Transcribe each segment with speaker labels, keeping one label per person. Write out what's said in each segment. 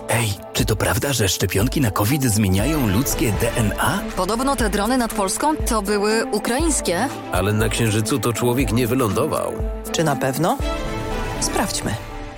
Speaker 1: Ej, czy to prawda, że szczepionki na COVID zmieniają ludzkie DNA?
Speaker 2: Podobno te drony nad Polską to były ukraińskie.
Speaker 3: Ale na Księżycu to człowiek nie wylądował.
Speaker 4: Czy na pewno? Sprawdźmy.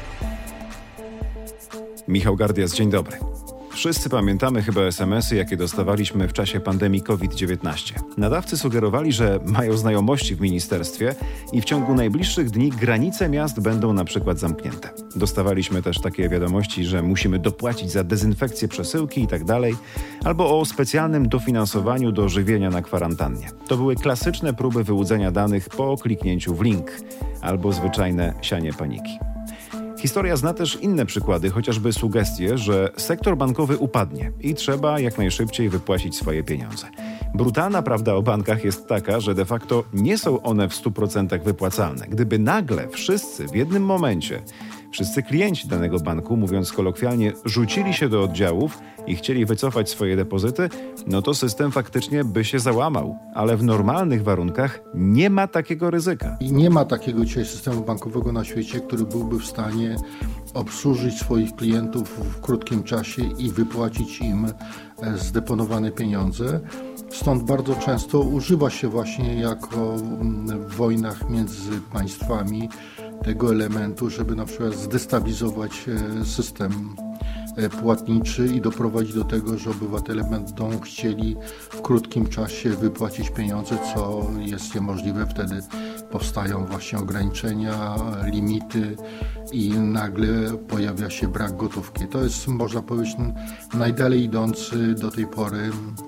Speaker 5: Michał Gardias, dzień dobry. Wszyscy pamiętamy chyba SMS-y, jakie dostawaliśmy w czasie pandemii COVID-19. Nadawcy sugerowali, że mają znajomości w ministerstwie i w ciągu najbliższych dni granice miast będą na przykład zamknięte. Dostawaliśmy też takie wiadomości, że musimy dopłacić za dezynfekcję przesyłki i tak dalej, albo o specjalnym dofinansowaniu do żywienia na kwarantannie. To były klasyczne próby wyłudzenia danych po kliknięciu w link, albo zwyczajne sianie paniki. Historia zna też inne przykłady, chociażby sugestie, że sektor bankowy upadnie i trzeba jak najszybciej wypłacić swoje pieniądze. Brutalna prawda o bankach jest taka, że de facto nie są one w 100% wypłacalne. Gdyby nagle wszyscy w jednym momencie, wszyscy klienci danego banku, mówiąc kolokwialnie, rzucili się do oddziałów i chcieli wycofać swoje depozyty, no to system faktycznie by się załamał. Ale w normalnych warunkach nie ma takiego ryzyka.
Speaker 6: I nie ma takiego dzisiaj systemu bankowego na świecie, który byłby w stanie obsłużyć swoich klientów w krótkim czasie i wypłacić im zdeponowane pieniądze. Stąd bardzo często używa się właśnie jako w wojnach między państwami tego elementu, żeby na przykład zdestabilizować system płatniczy i doprowadzić do tego, że obywatele będą chcieli w krótkim czasie wypłacić pieniądze, co jest niemożliwe. Wtedy powstają właśnie ograniczenia, limity i nagle pojawia się brak gotówki. To jest, można powiedzieć, najdalej idący do tej pory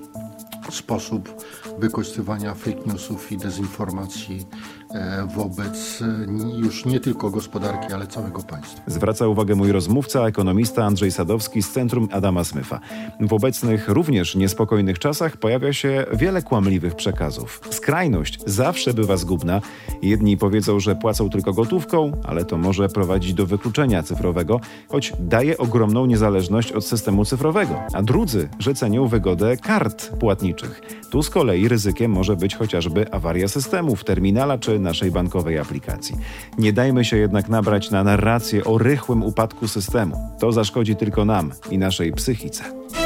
Speaker 6: sposób wykorzystywania fake newsów i dezinformacji wobec już nie tylko gospodarki, ale całego państwa.
Speaker 5: Zwraca uwagę mój rozmówca, ekonomista Andrzej Sadowski z Centrum Adama Smitha. W obecnych, również niespokojnych czasach pojawia się wiele kłamliwych przekazów. Skrajność zawsze bywa zgubna. Jedni powiedzą, że płacą tylko gotówką, ale to może prowadzić do wykluczenia cyfrowego, choć daje ogromną niezależność od systemu cyfrowego. A drudzy, że cenią wygodę kart płatniczych. Tu z kolei ryzykiem może być chociażby awaria systemów, terminala czy naszej bankowej aplikacji. Nie dajmy się jednak nabrać na narrację o rychłym upadku systemu. To zaszkodzi tylko nam i naszej psychice.